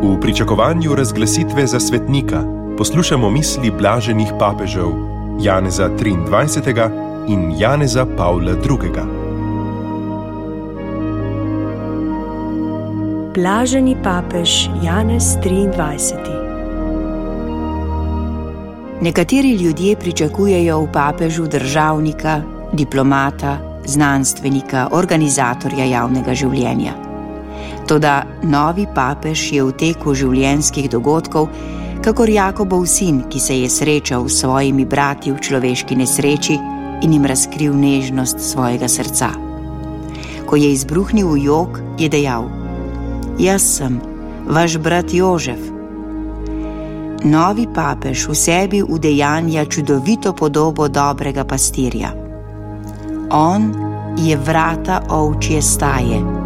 V pričakovanju razglasitve za svetnika poslušamo misli blaženih papežev Janeza 23. in Janeza Pavla II. Blaženi papež Janez 23. Nekateri ljudje pričakujejo v papežu državnika, diplomata, znanstvenika, organizatorja javnega življenja. Toda novi papež je v teku življenjskih dogodkov, kakor Jakobov sin, ki se je srečal s svojimi brati v človeški nesreči in jim razkril nežnost svojega srca. Ko je izbruhnil v jok, je dejal: "Jaz sem, vaš brat Jožef." Novi papež v sebi udejanja čudovito podobo dobrega pastirja. On je vrata ovčje staje.